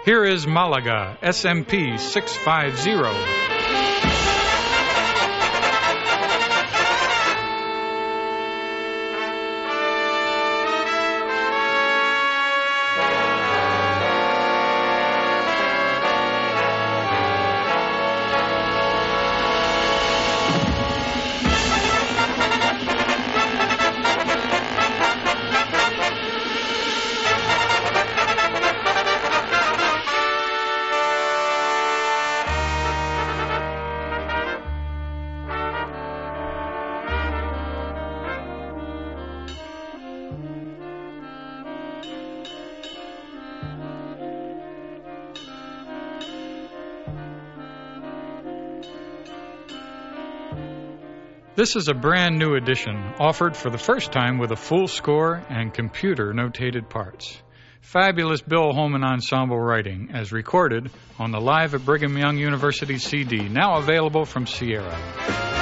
Here is Malaga, SMP 650. This is a brand new edition, offered for the first time with a full score and computer-notated parts. Fabulous Bill Holman Ensemble writing, as recorded on the Live at Brigham Young University CD, now available from Sierra.